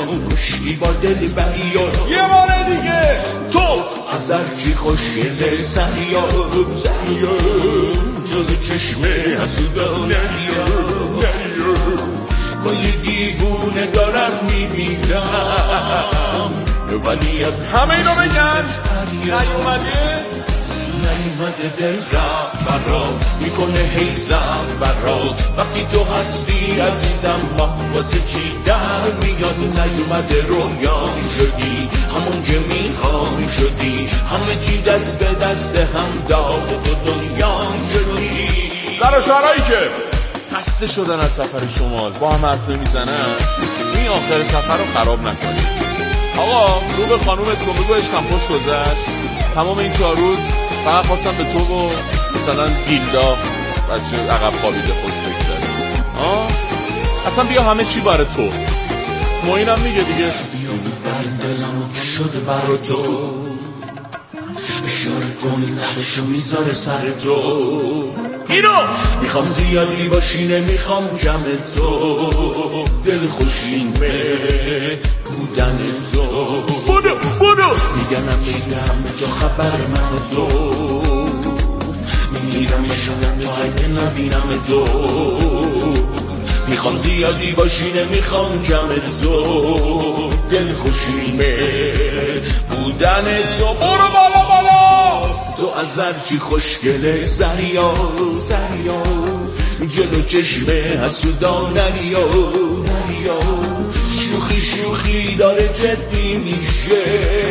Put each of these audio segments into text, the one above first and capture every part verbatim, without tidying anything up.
دلمو کشتی با دل بریا. یه بار دیگه تو از هرچی خوشگله سریا سریا جلو چشمه حسودا نریا نریا. کلی دیوونه دارم میبینم ولی از همه اینو بگن نیومده نیومده دل رفت فرا میکنه هی زفت فرا. وقتی تو هستی عزیزم ما واسه چی در میاد. نیومده رویان شدی همون که میخوام شدی. همه چی دست به دست هم داد تو دنیان شدی. سر و شهرهایی که خسته شدن از سفر شمال با هم حرف نمیزنن این آخر سفر رو خراب نکنید. آقا رو به خانومت کن بگو عشقم خوش گذشت. تمام این چهار روز فقط خواستم به تو و مثلا گیلدا بچه عقب خوابیده خوش بگذاری. آه اصلا بیا همه چی باره تو. معینم میگه دیگه بیا بر دلم شده بر تو. اشاره کنی سرشو میذاره سر تو. اینو میخوام زیادی باشی نمیخوام جمع تو. دل خوشیمه بودن تو. بودو بودو میگنم میگم به جا خبر من تو. میگیرم ایشونم تا اگه نبینم تو. میخوام زیادی باشی نمیخوام جمع تو. دل خوشیمه بودن تو. برو بالا بالا تو از هرچی خوشگله زریا زریا جلو چشمه حسودا نریا نریا. شوخی شوخی داره جدی میشه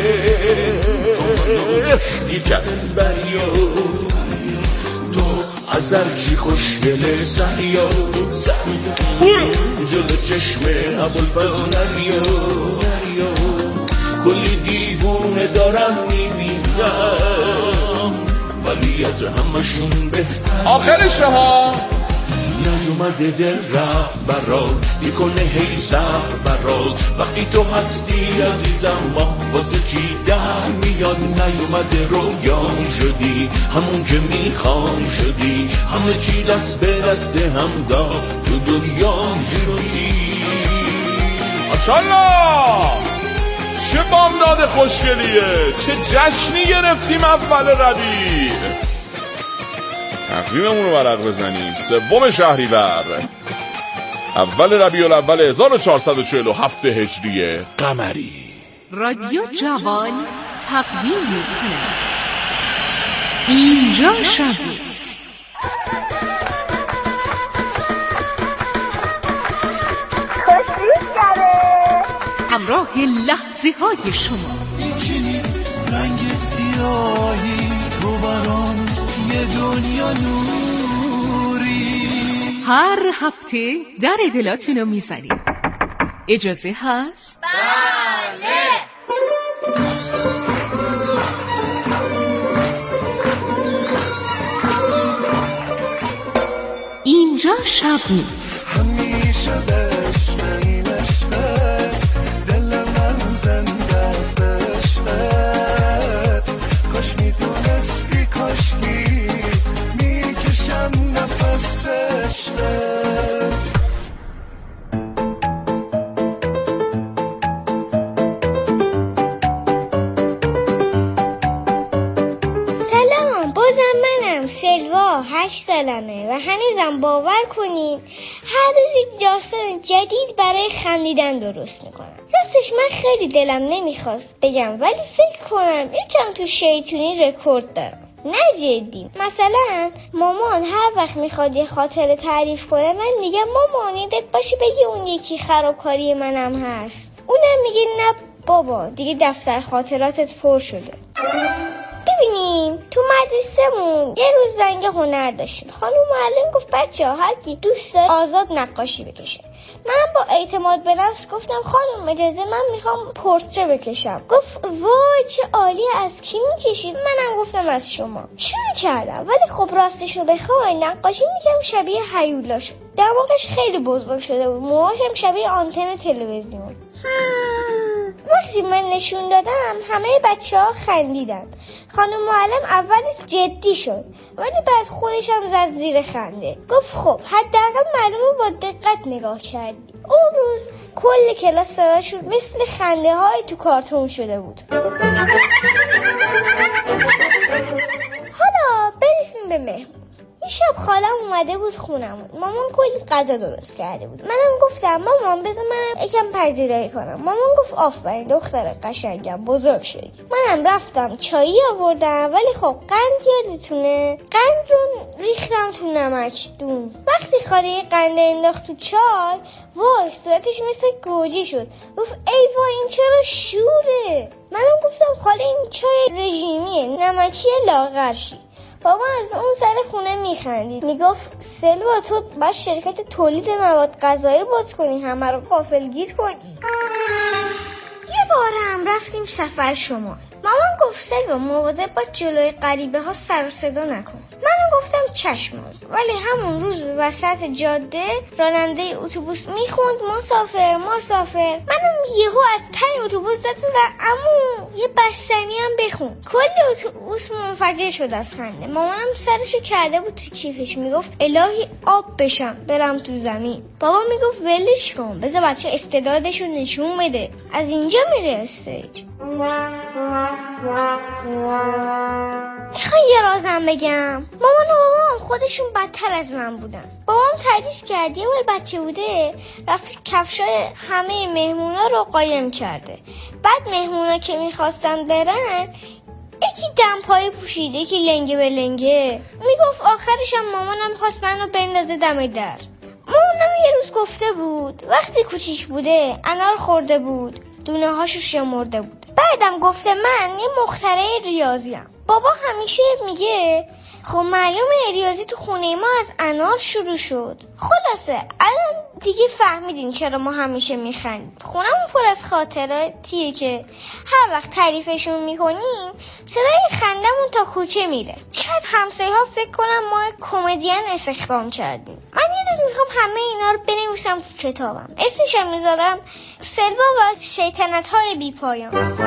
دیگر بریا. تو از هرچی خوشگله زریا زریا جلو چشمه ابوالفضل نریا نریا. کلی دیوونه دارم میبینم ولی از همشون بهتر. آخرش ها نیومده دل رفت برات میکنه هی زفت برات. وقتی تو هستی عزیزم ما واسه چی در میاد. نیومده رویان شدی همون که میخوام شدی. همه چی دست به دست هم داد تو دنیا شدی. ماشالله چه بامداد خوشگلیه. چه جشنی گرفتیم اول ربیع. تقویممون رو ورق بزنیم. سوم شهریور اول ربیع الاول هزار و چهارصد و چهل و هفت هجری قمری. رادیو جوان تقدیم می‌کند اینجا شبیست. همراه لحظه های شما. هیچی نیست رنگ سیاهی تو برام یه دنیا نوری. هر هفته در دلاتونو میزنیم. اجازه هست؟ بله. اینجا شب نیست. همیشه بشت این عشقت دل من زنده از بشقت. کاش میدونستی کاشکی میکشم نفس عشقت. سلام بازم منم سلوا هشت سالمه و هنوزم باور کنین هر روز یک داستان جدید برای خندیدن درست میکنم. راستش من خیلی دلم نمیخواست بگم ولی فکر کنم یکم تو شیطونی رکورد دارم. نه جدی. مثلا مامان هر وقت میخواد یه خاطره تعریف کنه من میگم مامان یادت باشه بگی اون یکی خرابکاری منم هست. اونم میگه نه بابا دیگه دفتر خاطراتت پر شده. ببینین تو مدرسه‌مون یه روز زنگ هنر داشتیم. خانم معلم گفت بچه‌ها هر کی دوست داره آزاد نقاشی بکشه. من با اعتماد به نفس گفتم خانم اجازه من میخوام پورتره بکشم. گفت وای چه عالی از کی میکشید؟ منم گفتم از شما. شروع کردم ولی خب راستشو بخوای نقاشی میکنم شبیه هیولا شد. دماغش خیلی بزرگ شده بود. موهاشم شبیه آنتن تلویزیون. وقتی من نشون دادم همه بچه ها خندیدن. خانم معلم اول جدی شد ولی بعد خودش هم زد زیر خنده. گفت خب حداقل معلومه با دقت نگاه کردی. اون روز کل کلاس صدا شد مثل خنده های تو کارتون شده بود. حالا برسیم به مهمون. یه شب خالم اومده بود خونمون. مامان کلی غذا درست کرده بود. منم گفتم مامان بذار منم یکم پذیرایی کنم. مامان گفت آفرین دختر قشنگم بزرگ شدی. منم رفتم چایی آوردم ولی خب قند یادتونه قند رو ریختم تو نمکدون. وقتی خاله قند انداخت تو چای وای صورتش مثل گوجه شد. گفت ای وای این چرا شوره. منم گفتم خاله این چای رژیمیه نمکی لاغرشی. بابا از اون سر خونه میخندید میگفت سلوا تو باید شرکت تولید مواد غذایی باز کنی همه رو غافلگیر کنی. یه بار هم رفتیم سفر شمال. مامان گفت سلوا مواظب باش جلوی غریبه ها سر و صدا نکن. من گفتم چشم. ولی همون روز وسط جاده راننده اتوبوس میخوند مسافر مسافر. منم یهو از ته اتوبوس زدم عمو یه بستنی هم بخون. کل اتوبوس منفجر شد از خنده. مامانم سرشو کرده بود تو کیفش میگفت الهی آب بشم برم تو زمین. بابا میگفت ولش کن بذار بچه استعدادشو نشون بده از اینجا میره استیج. میخوای یه رازم بگم؟ مامان و بابام خودشون بدتر از من بودن. بابام تعریف کرد یه بار بچه بوده رفت کفشای همه مهمونا رو قایم کرده. بعد مهمونا که میخواستن برن یکی دمپایی پوشیده یکی لنگه به لنگه. میگفت آخرش هم مامانم خواست منو بندازه دم در. مامانم یه روز گفته بود وقتی کوچیک بوده انار خورده بود دونه هاشو شمرده بود. بعدم گفته من یه مخترع ریاضیم. بابا همیشه میگه خب معلومه ریاضی تو خونه ما از انار شروع شد. خلاصه الان دیگه فهمیدین چرا ما همیشه میخندیم. خونمون پر از خاطراتیه که هر وقت تعریفشون میکنیم صدای خندمون تا کوچه میره. شاید همسایه ها فکر کنم ما کمدین استخدام کردیم. من یه روز میخوام همه اینا رو بنویسم تو کتابم. اسمشم میذارم سلوا و شیطنت های بی پایان.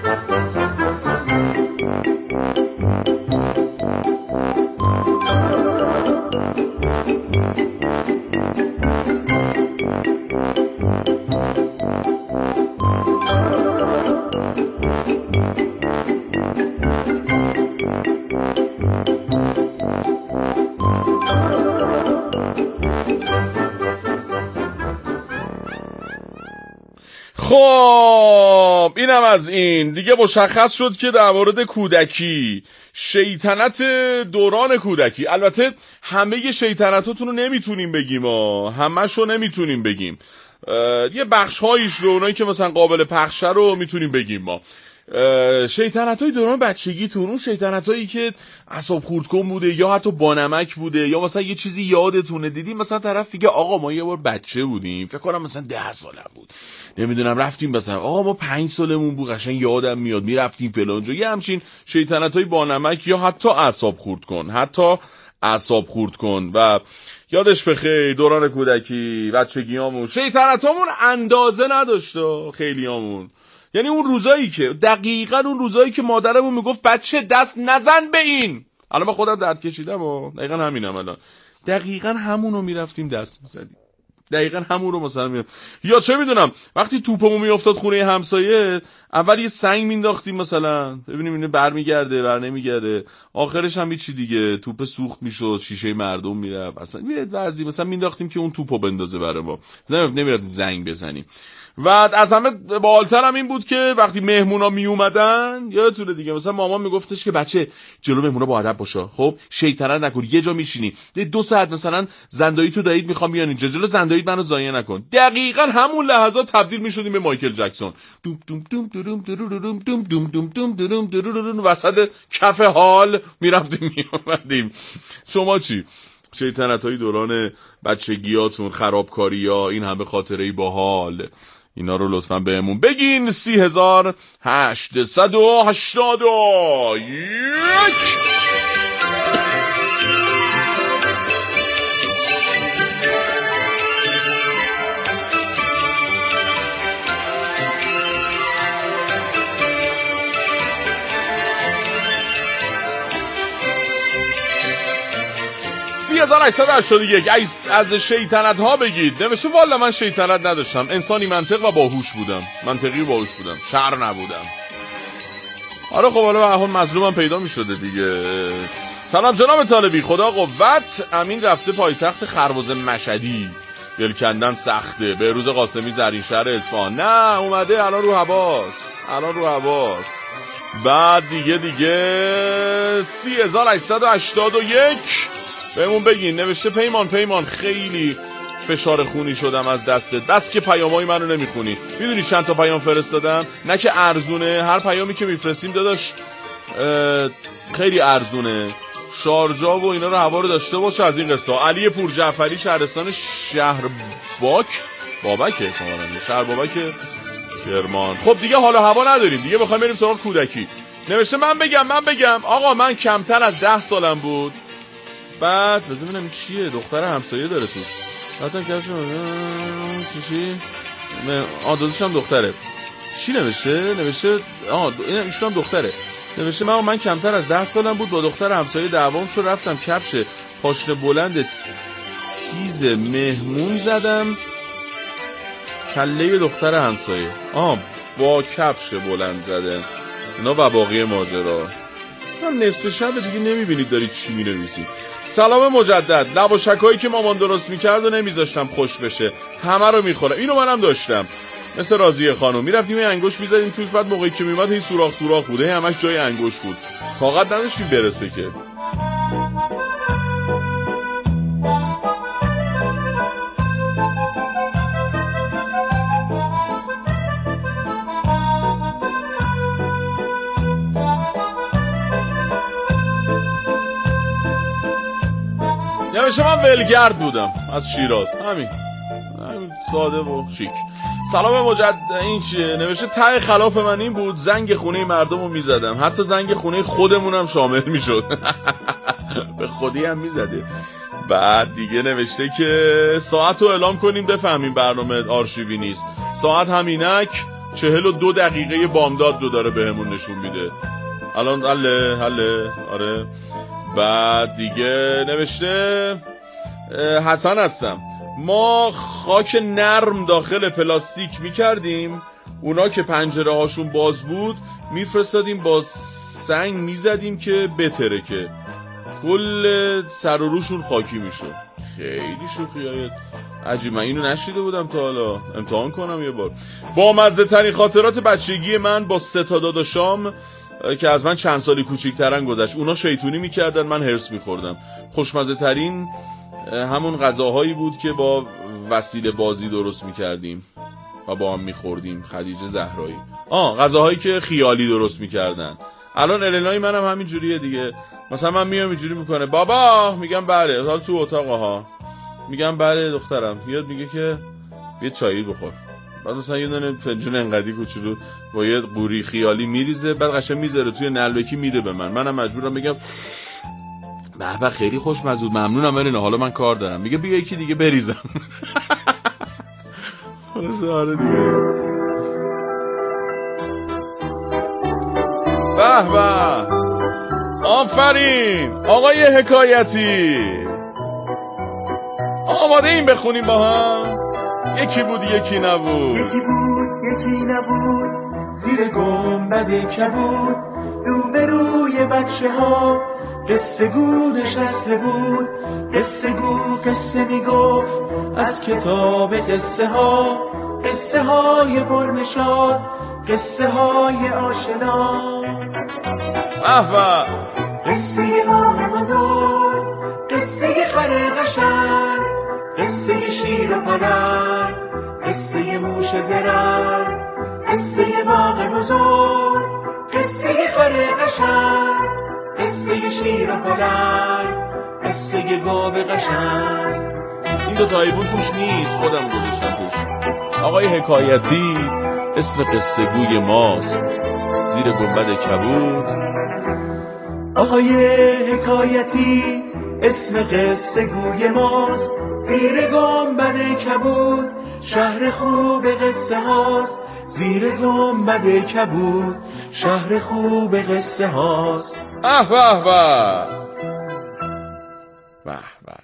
خب اینم از این دیگه. مشخص شد که در مورد کودکی شیطنت دوران کودکی، البته همه شیطنتاتون رو نمیتونیم بگیم ها، همش رو نمیتونیم بگیم، یه بخش هایش رو اونایی که مثلا قابل پخشه رو میتونیم بگیم ما. شیطنت های دوران بچگیتون، اون شیطنت هایی که اعصاب خورد کن بوده یا حتی بانمک بوده یا مثلا یه چیزی یادتونه دیدیم مثلا طرف میگه آقا ما یه بار بچه بودیم فکر کنم مثلا ده سالم بود نمیدونم رفتیم مثلا آقا ما پنج سالمون بود قشنگ یادم میاد میرفتیم فلان جا. یه همچین شیطنت های بانمک یا حتی اعصاب خورد کن حتی اعصاب خورد کن. و یادش بخیر دوران کودکی بچگیامون شیطنتامون اندازه نداشته خیلیامون. یعنی اون روزایی که دقیقاً اون روزایی که مادرمون میگفت بچه دست نزن به این، الان من خودم درد کشیدم و دقیقاً همینم الان دقیقاً همونو میرفتیم دست میزدیم دقیقاً همون رو مثلا میرفت. یا چه میدونم وقتی توپمون میافتاد خونه همسایه اول یه سنگ مینداختیم مثلا ببینیم اینو برمیگرده بر نمیگرده، آخرش هم چی دیگه توپ سوخت میشد شیشه مردم میرفت اصلا یه وضعی مثلا مینداختیم که اون توپو بندازه برای ما نمیرفتیم زنگ بزنیم. و از همه بالاتر هم این بود که وقتی مهمونا می اومدن یادتونه دیگه مثلا مامان میگفتش که بچه جلو مهمونا با ادب باشه، خب شیطنت نکن، یه جا میشینی دو ساعت مثلا زندایی تو دایید میخوام بیان اینجا جلو زندایید منو ضایع نکن. دقیقاً همون لحظات تبدیل میشدیم به مایکل جکسون. دوم دوم دوم دوم دوم دوم دوم دوم دوم دوم وسط کف حال میرفتیم میومدیم. شما چی؟ شیطنت‌های دوران بچگیاتون، خرابکاری‌ها، این همه خاطره‌ای باحال، اینا رو لطفاً بهمون بگین. سی هزار هشتصد و هشتاد و یک هزار و هشتصد و هشتاد و یک. از شیطنت ها بگید. نوشته والا من شیطنت نداشتم، انسانی منطق و باهوش بودم، منطقی و باهوش بودم، شر نبودم. آره خب حالا به حال مظلومم پیدا می شده دیگه. سلام جناب طالبی، خدا قوت. امین رفته پایتخت خربز مشهدی، گل کندن سخته. بهروز قاسمی زرین شهر اصفهان. نه اومده الان رو هواست، الان رو هواست. بعد دیگه دیگه سی هزار و هشتصد و هشتاد و یک بهمون بگین. نوشته پیمان پیمان خیلی فشار خونی شدم از دستت، بس که پیامای منو نمیخونی. میدونی چند تا پیام فرستادم؟ نه که ارزونه، هر پیامی که میفرستیم داداش خیلی ارزونه. شارجا و اینا رو هوا رو داشته باشه از این قصه. علی پور جعفری شهرستان شهر باک بابکه کاملا شهر بابک کرمان. خب دیگه حالا هوا نداریم دیگه، بخوایم بریم سراغ کودکی. نوشته من بگم من بگم آقا من کمتر از ده سالم بود. بعد بذار ببینم چیه، دختر همسایه داره توش. بعدم که چی آ داداش هم دختره. چی نوشته؟ نوشته آ این ایشون هم دختره. نوشته من من کمتر از ده سالم بود، با دختر همسایه دعوام شد، رفتم کفش پاشنه بلند تیز مهمون زدم کله دختر همسایه. آه با کفش بلند زدم اینا و باقی ماجرا. من نصف شب دیگه نمیبینید دارید چی مینویسید. سلام مجدد. لواشکایی که مامان درست میکرد و نمیذاشتم خوش بشه، همه رو میخورم. اینو منم داشتم مثل راضیه خانم. میرفتیم یه انگوش میزدیم توش، بعد موقعی که میومد هی سوراخ سوراخ بوده، هی همش جای انگوش بود، طاقت نداشتیم برسه که. نوشته من ولگرد بودم از شیراز. همین همین ساده و شیک. سلام مجدد. این چیه؟ نوشته ته خلاف من این بود زنگ خونه مردم رو میزدم، حتی زنگ خونه خودمونم شامل میشد. به خودی هم میزده. بعد دیگه نوشته که ساعت رو اعلام کنیم بفهمیم برنامه آرشیوی نیست. ساعت همینک چهل و دو دقیقه بامداد رو داره بهمون نشون میده الان. حله حله آره. بعد دیگه نوشته حسن هستم. ما خاک نرم داخل پلاستیک میکردیم، اونا که پنجره هاشون باز بود میفرستادیم با سنگ میزدیم که بترکه، کل سر و روشون خاکی میشه. خیلی شوخیه عجیب، من اینو نشیده بودم تا حالا، امتحان کنم یه بار. با مزه ترین خاطرات بچگی من با سه تا داداشام که از من چند سالی کوچیک‌ترن گذشت. اونا شیطونی میکردن، من هرس میخوردم. خوشمزه ترین همون غذاهایی بود که با وسیله بازی درست میکردیم و با هم میخوردیم. خدیجه زهرایی. آه غذاهایی که خیالی درست میکردن. الان النای منم همین جوریه دیگه. مثلا من میام اینجوری میکنه بابا، میگم بله، حالا تو اتاق ها میگم بله دخترم، میاد میگه که یه چایی بخور. بعد مثلا یه دونه فنجون انقدی کوچولو با یه قوری خیالی میریزه، بعد قشنگ میذاره توی نلبکی میده به من. منم مجبورم بگم به به خیلی خوشمزه، ممنونم ولی نه حالا من کار دارم. میگه بیا یکی دیگه بریزم. آره دیگه. به به آفرین آقای حکایتی. آماده این بخونیم با هم؟ یکی بود یکی نبود، یکی بود یکی نبود، زیر گنبد کبود، روبروی بچه ها قصه گو نشسته بود. قصه گو قصه میگفت از کتاب قصه ها، قصه های پرنشاد، قصه های آشنا. احبا قصه آمدار، قصه خر قشنگ، قصه شیر و پلنگ، قصه موش زرنگ، قصه باغ بزرگ، قصه خر قشنگ، قصه شیر و پلنگ، قصه گاو قشنگ. این دو تایبون توش نیست، خودم گذاشتم توش. آقای حکایتی اسم قصه گوی ماست، زیر گنبد کبود. آقای حکایتی اسم قصه گوی ماست، زیر گنبد کبود، شهر خوب قصه هاست. زیر گنبد کبود، شهر خوب قصه هاست. اه به به به به.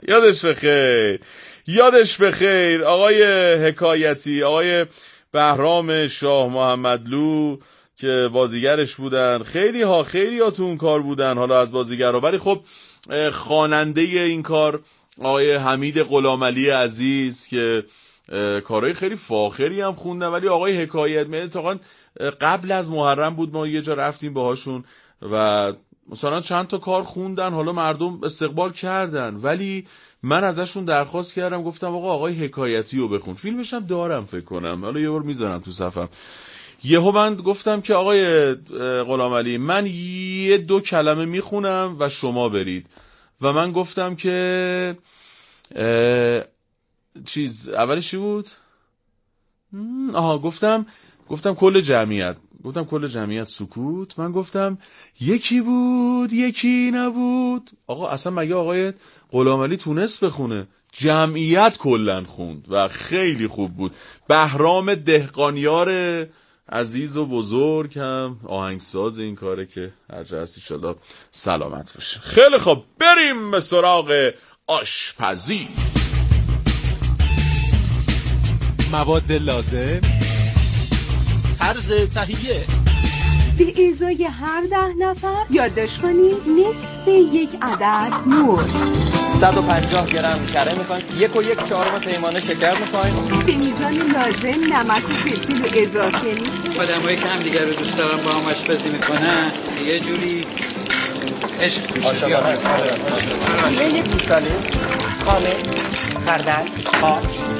یادش بخیر، یادش بخیر آقای حکایتی، آقای بهرام شاه محمدلو که بازیگرش بودن. خیلی ها خیلی ها تو اون کار بودن، حالا از بازیگرها. ولی خب خواننده این کار آقای حمید غلامعلی عزیز که کارهای خیلی فاخری هم خوندن. ولی آقای حکایت اتفاقا قبل از محرم بود، ما یه جا رفتیم باهاشون و مثلا چند تا کار خوندن، حالا مردم استقبال کردن. ولی من ازشون درخواست کردم، گفتم آقا آقای حکایتی رو بخون، فیلمش هم دارم فکر کنم، حالا یه بار میذارم تو صفم. یهو من گفتم که آقای غلامعلی من یه دو کلمه میخونم و شما برید. و من گفتم که چیز اولش چی بود؟ آها گفتم گفتم کل جمعیت گفتم کل جمعیت سکوت. من گفتم یکی بود یکی نبود. آقا اصلا مگه آقای غلامعلی تونست بخونه؟ جمعیت کلن خوند و خیلی خوب بود. بهرام دهقانیار عزیز و بزرگ هم آهنگساز این کاره که هر جا هستی شده سلامت باشه. خیلی خوب، بریم به سراغ آشپزی. مواد لازم، طرز تهیه. به ازای هر ده نفر یادداشت کنید نصف یک عدد مرغ، صد و پنجاه گرم کره میخواین، یک و یک چهارم پیمانه شکر میخواین، به میزان لازم نمک و فلفل رو اضافه میکنید. آدمایی که هم دیگر رو دوست دارن با هم آشپزی میکنن یه جوری عشق عاشقانه. یه گوساله کامل، خردل، آب.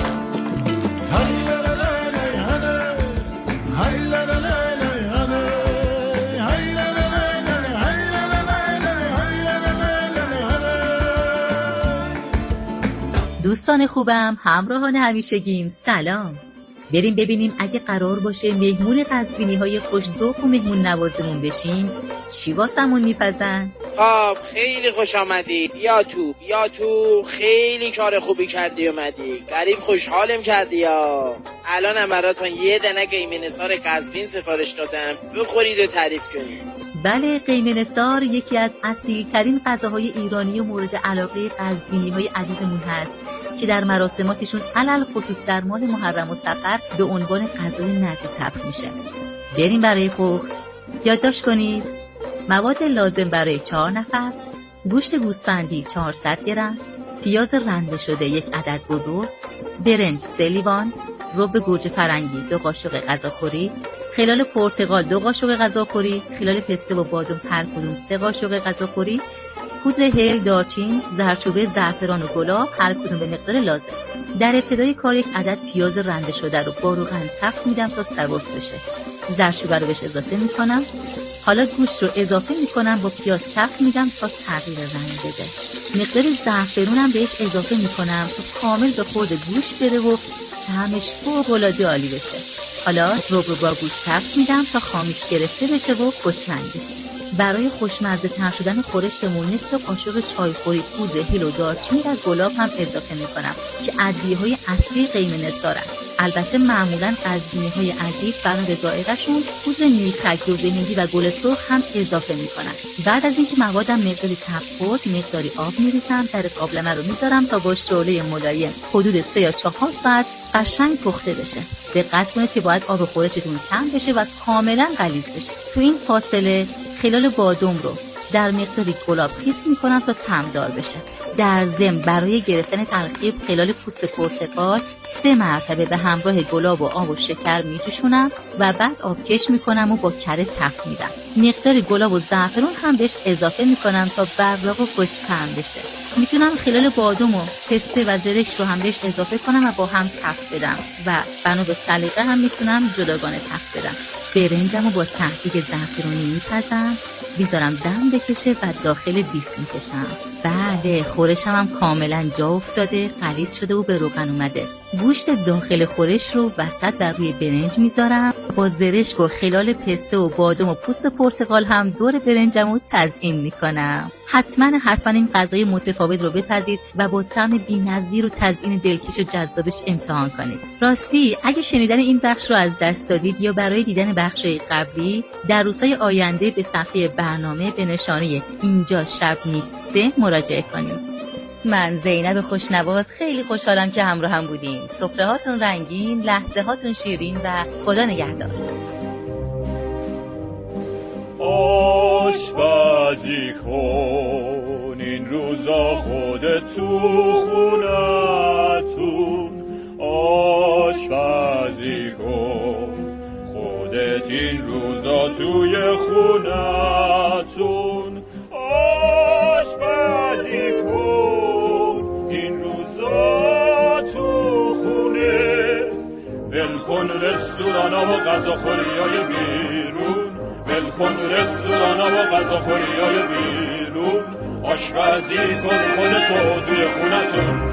دوستان خوبم، همراهان همیشگیم، سلام. بریم ببینیم اگه قرار باشه مهمون قزوینی های خوش‌ذوق و مهمون نوازمون بشیم چی واسمون میپزن؟ خب خیلی خوش آمدی. بیا تو بیا تو، خیلی کار خوبی کردی اومدی. غریب خوشحالم کردی یا. الان هم براتون یه دنه قیمه نثار قزوین سفارش دادم، بخورید و تعریف کنید. بله، قیمه نثار یکی از اصیل‌ترین غذاهای ایرانی و مورد علاقه قزوینی‌های عزیزمون هست که در مراسماتشون علل خصوص در ماه محرم و سفر به عنوان غذای نذر طبخ میشه. بریم برای پخت. یادداشت کنید مواد لازم برای چهار نفر: گوشت گوسفندی چهارصد گرم، پیاز رنده شده یک عدد بزرگ، برنج سه لیوان، رب گوجه فرنگی دو قاشق غذاخوری، خلال پرتقال دو قاشق غذاخوری، خلال پسته و بادام هر کدوم سه قاشق غذاخوری، پودر هل، دارچین، زردچوبه، زعفران و گلاب هر کدوم به مقدار لازم. در ابتدای کار یک عدد پیاز رنده شده رو با روغن تفت میدم تا سبک بشه. زردچوبه رو بهش اضافه میکنم. حالا گوشت رو اضافه میکنم، با پیاز تفت میدم تا تغییر رنگ بده. مقدار زعفرونم بهش اضافه میکنم تا کامل به خورد گوشت بده و طعمش فوق‌العاده عالی بشه. حالا رو رو با گوشت تفت میدم تا خامیش گرفته بشه و خوشمزه بشه. برای خوشمزه تر شدن خورشتمون نصف قاشق چایخوری پودر هل و دارچین و گلاب هم اضافه میکنم که ادویه‌های اصلی قیمه نثارن. البته معمولاً قزوینی‌های عزیز برای به ذائقه‌شون پودر میخک، روز هندی و گل سرخ هم اضافه میکنن. بعد از اینکه موادم مقداری تفت خورد، مقداری آب میریزم، در قابلمه رو میذارم تا با شعله ملایم حدود سه یا چهار ساعت قشنگ پخته بشه. دقت کنید که باید آب خورشتون کم بشه و کاملا غلیظ بشه. تو این فاصله خلال بادام رو در مقداری گلاب خیس میکنم تا طعمدار بشه. در ضمن برای گرفتن ترکیب خلال پوست پرتقال سه مرتبه به همراه گلاب و آب و شکر میجوشونم و بعد آبکش میکنم و با کره تفت میدم. مقدار گلاب و زعفرون هم بهش اضافه میکنم تا براق و خوش‌طعم بشه. میتونم خلال بادام و پسته و زرشک رو هم بهش اضافه کنم و با هم تفت بدم و بنا به سلیقه هم میتونم جداگانه تفت بدم. برنجم رو با ته‌دیگ زعفرونی میپزم، میذارم دم بکشه و داخل دیس میکشم. بله، خورشم هم کاملا جا افتاده، غلیظ شده و به روغن اومده. گوشت داخل خورش رو وسط بر روی برنج میذارم، با زرشک و خلال پسته و بادام و پوست پرتقال هم دور برنجم رو تزیین میکنم. حتما حتما این غذای متفاوت رو بپزید و با طعم بی‌نظیر و تزیین دلکش و جذابش امتحان کنید. راستی اگه شنیدن این بخش رو از دست دادید یا برای دیدن بخش‌های قبلی، در روزهای آینده به صفحه برنامه به نشانه اینجا شب نیست سه مراجعه کنید. من زینب خوشنواز خیلی خوشحالم که همراه هم بودین. سفره هاتون رنگین، لحظه هاتون شیرین و خدا نگهدار. آشپزی کن این روزا خودت تو خونتون، آشپزی کن خودت این روزا توی خونتون، آشپزی کن این روزا تو خونه، ول کن رستورانا و غذاخوریای بیرون، ول کن رستورانا و غذاخوریای بیرون، آشپزی کن خودتو توی خونتون.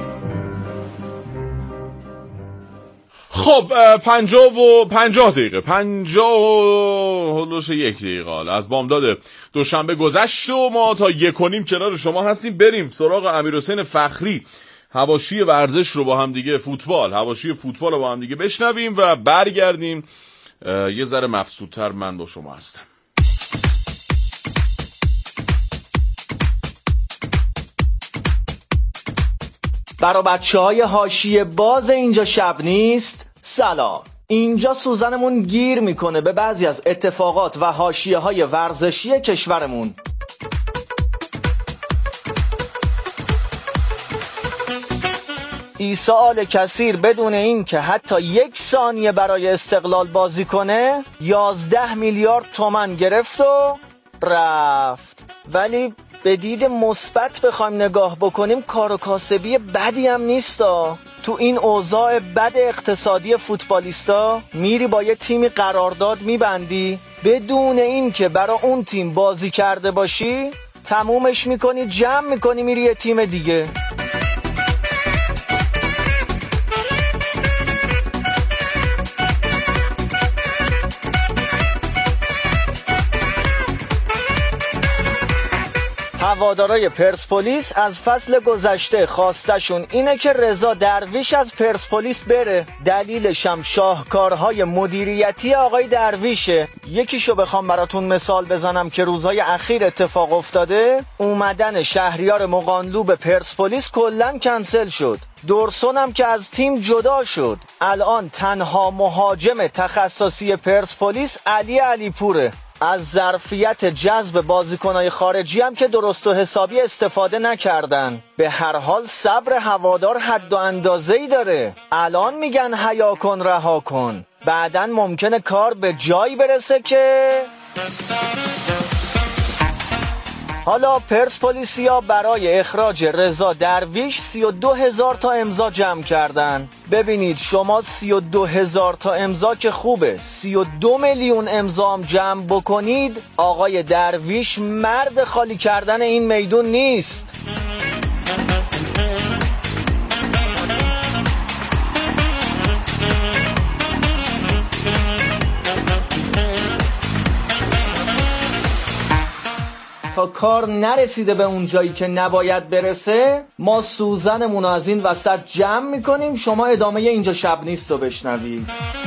خب پنجاه و پنجاه دقیقه پنجاه و هلوش یک دقیقه از بامداد دوشنبه گذشت و ما تا یک و نیم کنار شما هستیم. بریم سراغ امیرحسین فخری، حواشی ورزش رو با هم دیگه، فوتبال حواشی فوتبال رو با هم دیگه بشنویم و برگردیم. یه ذره مبسوط‌تر من با شما هستم. برای بچه‌های حاشیه باز اینجا شب نیست، سلام. اینجا سوزنمون گیر میکنه به بعضی از اتفاقات و حاشیه‌های ورزشی کشورمون. عیسی آل کثیر بدون این که حتی یک ثانیه برای استقلال بازی کنه یازده میلیارد تومان گرفت و رفت. ولی به دید مثبت بخوایم نگاه بکنیم کار و کاسبی بدی هم نیستا. تو این اوضاع بد اقتصادی فوتبالیستا میری با یه تیمی قرارداد میبندی، بدون این که برای اون تیم بازی کرده باشی تمومش میکنی، جمع میکنی، میری یه تیم دیگه. هوادارای پرسپولیس از فصل گذشته خواستشون اینه که رضا درویش از پرسپولیس بره. دلیلش هم شاهکارهای مدیریتی آقای درویشه. یکیشو بخوام براتون مثال بزنم که روزهای اخیر اتفاق افتاده، اومدن شهریار مقانلو به پرسپولیس کلاً کنسل شد. دورسون هم که از تیم جدا شد. الان تنها مهاجم تخصصی پرسپولیس علی علیپوره. از ظرفیت جذب بازیکنای خارجی هم که درست و حسابی استفاده نکردن. به هر حال صبر هوادار حد و اندازه‌ای داره. الان میگن حیا کن رها کن، بعدن ممکنه کار به جایی برسه که حالا پرسپولیسیا برای اخراج رضا درویش سی و دو هزار تا امضا جمع کردن. ببینید شما سی و دو هزار تا امضا که خوبه، سی و دو میلیون امضا هم جمع بکنید، آقای درویش مرد خالی کردن این میدون نیست. تا کار نرسیده به اون جایی که نباید برسه، ما سوزنمون از این وسط جمع میکنیم. شما ادامه اینجا شب نیست رو بشنوید.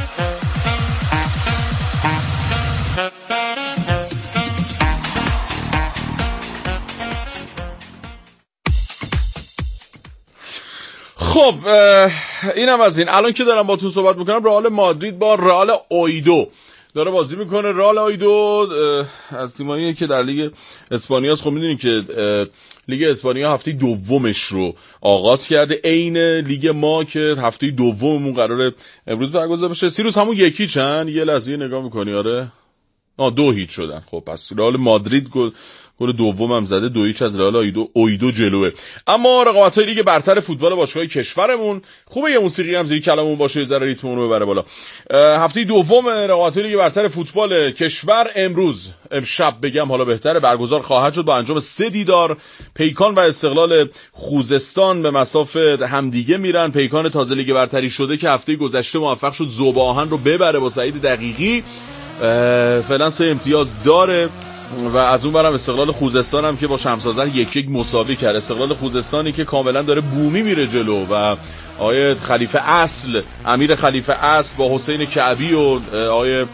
خب اینم از این. الان که دارم با تو صحبت میکنم، رئال مادرید با رئال اویدو داره بازی میکنه. رئال اویدو از تیماییه که در لیگ اسپانیا است. خب میدونین که لیگ اسپانیا هفته دومش رو آغاز کرده، عین لیگ ما که هفته دوممون قراره امروز برگزار بشه. سیروس همون یکی چند یه لحظه نگاه میکنی؟ آره آ دو هیچ شدن. خب پس رئال مادرید گل گل دومم زده، دو هیچ از رئال اویدو اویدو جلوه. اما رقابت‌های لیگ برتر فوتبال باشگاه کشورمون خوبه یه موسیقی هم زیر کلاممون باشه، یه ذره ریتممون رو ببره بالا. هفته دوم رقابت‌های لیگ برتر فوتبال کشور امروز امشب بگم حالا بهتره برگزار خواهد شد با انجام سه دیدار. پیکان و استقلال خوزستان به مسافه همدیگه میرن. پیکان تازه لیگ برتری شده که هفته گذشته موفق شد ذوب‌آهن رو ببره با سعید دقیقی، فعلا سه امتیاز داره. و از اون برم استقلال خوزستان هم که با شمس‌آذر یک یک مساوی کرد. استقلال خوزستانی که کاملا داره بومی میره جلو و آیه خلیفه اصل، امیر خلیفه اصل با حسین کعبی و آیه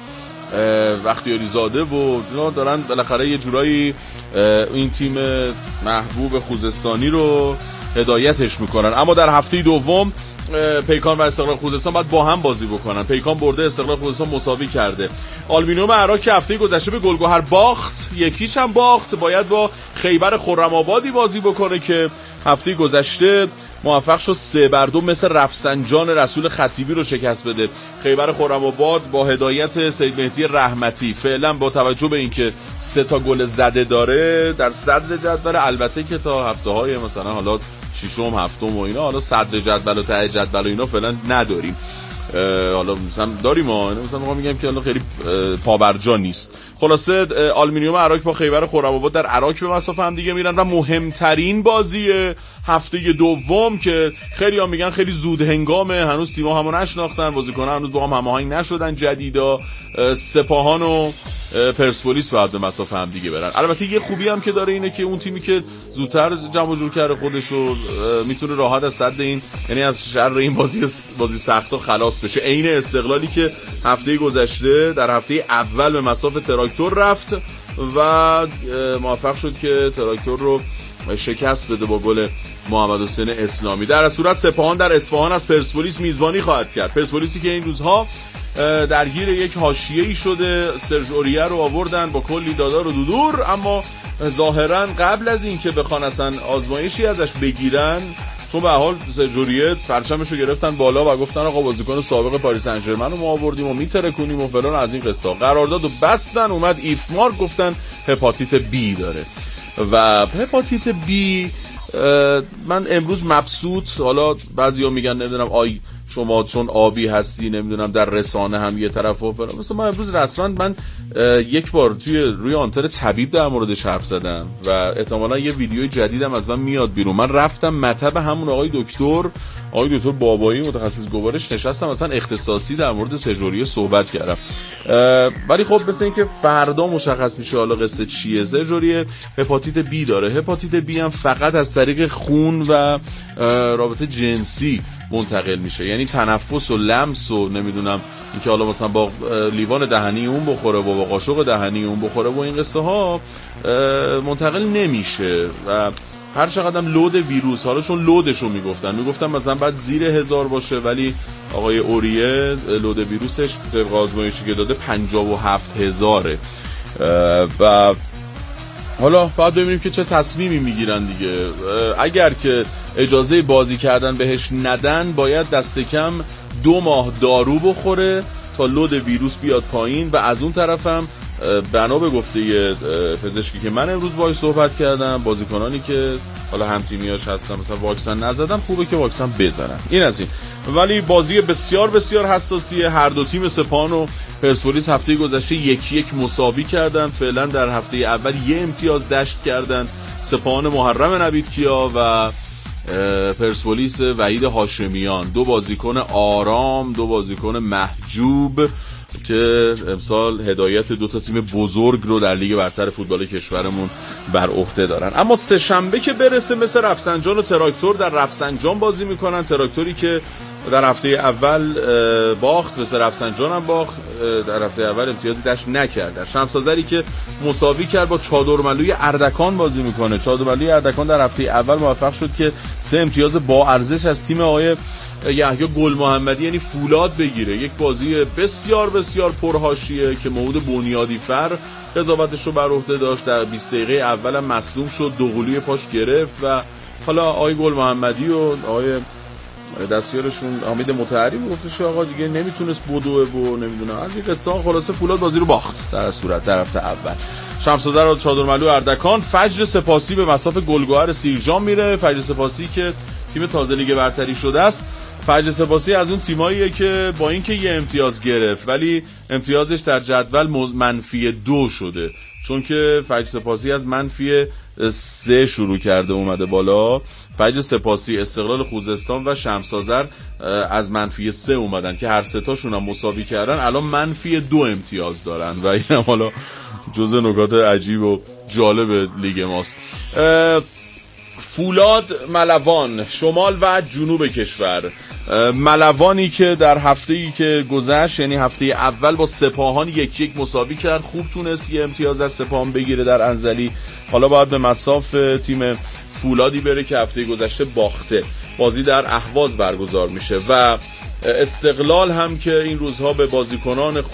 بختیاری زاده و اینا دارن بالاخره یه جورایی این تیم محبوب خوزستانی رو هدایتش میکنن. اما در هفته دوم پیکان و استقلال خوزستان باید با هم بازی بکنن. پیکان برده، استقلال خوزستان مساوی کرده. آلومینیوم عراق که هفته گذشته به گلگهر باخت، یکیش هم باخت، باید با خیبر خرم آبادی بازی بکنه که هفته گذشته موفق شد سه بر دو مثل رفسنجان رسول خطیبی رو شکست بده. خیبر خرم آباد با هدایت سید مهدی رحمتی فعلا با توجه به اینکه سه تا گل زده داره در صدر جدول، البته که تا هفته های مثلا حالا ششم هفتم و اینا حالا صدر جدول و ته جدول و اینا فعلا نداریم، حالا مثلا داریم ما مثلا میگم میگم که حالا خیلی پابرجا نیست. خلاصه آلومینیوم عراق با خیبر خرم آباد در عراق به مسافه هم دیگه میرن و مهمترین بازی هفته دوم که خیلی ها میگن خیلی زود هنگامه، هنوز تیم‌ها همو نشناختن، بازیکن‌ها هنوز با هم هماهنگ نشدن، جدیدا سپاهان و پرسپولیس باید به مسافه هم دیگه برن. البته یه خوبی هم که داره اینه که اون تیمی که زودتر جمع جور کرده خودشو میتونه راحت از صد این یعنی از شر این بازی بازی سختا خلاص بشه. عین استقلالی که هفته گذشته در هفته اول به مسافه تراکتور رفت و موفق شد که تراکتور رو شکست بده با گل محمد حسین اسلامی. در صورت سپاهان در اصفهان از پرسپولیس میزبانی خواهد کرد. پرسپولیسی که این روزها درگیر یک حاشیه‌ای شده، سرژ اوریه رو آوردن با کلی دادار و دودور، اما ظاهرا قبل از این که بخوان اصلا آزمایشی ازش بگیرن، چون به حال سرژ اوریه پرچمش رو گرفتن بالا و گفتن آقا بازیکن سابق پاریس سن ژرمن رو ما آوردیم و میترکونیم و فلان از این قصه. قرارداد رو بستن، اومد ایفمار گفتن هپاتیت بی داره و هپاتیت بی من امروز مبسوط، حالا بعضیا میگن نمیدونم آی شما چون آبی هستی نمیدونم در رسانه هم یه طرف و فلان، مثلا من امروز رسما من یک بار توی روی آنتن طبیب در موردش حرف زدم و احتمالاً یه ویدیوی جدیدم از من میاد بیرون. من رفتم مطب همون آقای دکتر آقای دکتر بابایی متخصص گوارش نشستم مثلا اختصاصی در مورد سرژ اوریه صحبت کردم، ولی خب مثل اینکه فردا مشخص میشه حالا قصه چیه. سرژ اوریه هپاتیت بی داره. هپاتیت بی هم فقط از طریق خون و رابطه جنسی منتقل میشه، یعنی تنفس و لمس و نمیدونم اینکه حالا مثلا با لیوان دهنی اون بخوره و با قاشق دهنی اون بخوره و این قصه ها منتقل نمیشه و هر چقدر هم لود ویروس، حالا چون لودشو میگفتن میگفتن مثلا بعد زیر هزار باشه، ولی آقای اوریه لود ویروسش طبق آزمایشی که داده پنجاه و هفت هزاره و حالا باید ببینیم که چه تصمیمی میگیرن دیگه. اگر که اجازه بازی کردن بهش ندن باید دست کم دو ماه دارو بخوره تا لود ویروس بیاد پایین و از اون طرف هم بنا به گفته یه پزشکی که من امروز باهاش صحبت کردم، بازیکنانی که حالا هم تیمیاش هستن مثلا واکسن نزدن خوبه که واکسن بزنن. این از این. ولی بازی بسیار بسیار حساسیه. هر دو تیم سپاهان و پرسپولیس هفته گذشته یک یک مساوی کردن، فعلا در هفته اول یه امتیاز دشت کردن. سپاهان محرم نویدکیا و پرسپولیس وحید هاشمیان، دو بازیکن آرام، دو بازیکن محجوب که امسال هدایت دو تا تیم بزرگ رو در لیگ برتر فوتبال کشورمون بر عهده دارن. اما سه شنبه که برسه مثل رفسنجان و تراکتور در رفسنجان بازی میکنن. تراکتوری که در هفته اول باخت، مثل رفسنجان هم باخت، در هفته اول امتیازی داشت نکرد. شمس‌آذری که مساوی کرد با چادرملوی اردکان بازی میکنه. چادرملوی اردکان در هفته اول موفق شد که سه امتیاز با ارزش از تیم آقای یحیی گل محمدی یعنی فولاد بگیره. یک بازی بسیار بسیار پرحاشیه که موعود بنیادی فر قضاوتش رو بر عهده داشت. در بیست دقیقه اول هم مصدوم شد، دوقلوی پاش گرفت و حالا آقای گل محمدی و آقای دستیارشون حمید مطهری گفتش آقا دیگه نمیتونست بدوه و نمیدونم از این قصه ها. خلاصه فولاد بازی رو باخت در صورت در هفته اول. شمس‌آذر و چادرملو اردکان. فجر سپاسی به مسافه گلگهر سیرجان میره. فجر سپاسی که تیم تازه لیگ برتری شده است. فجر سپاسی از اون تیماییه که با اینکه یه امتیاز گرفت ولی امتیازش در جدول منفی دو شده، چون که فجر سپاسی از منفی سه شروع کرده اومده بالا. فجر سپاسی، استقلال خوزستان و شمس‌آذر از منفی سه اومدن که هر سه تاشون هم مساوی کردن، الان منفی دو امتیاز دارن و این هم حالا جزء نکات عجیب و جالب لیگ ماست. فولاد ملوان، شمال و جنوب کشور. ملوانی که در هفته‌ای که گذشت، یعنی هفته اول، با سپاهان یک یک مساوی کرد، خوب تونست یه امتیاز از سپاهان بگیره در انزلی. حالا باید به مصاف تیم فولادی بره که هفته گذشته باخته. بازی در اهواز برگزار میشه و استقلال هم که این روزها به بازیکنان